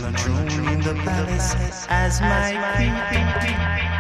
on a throne in the palace as my queen.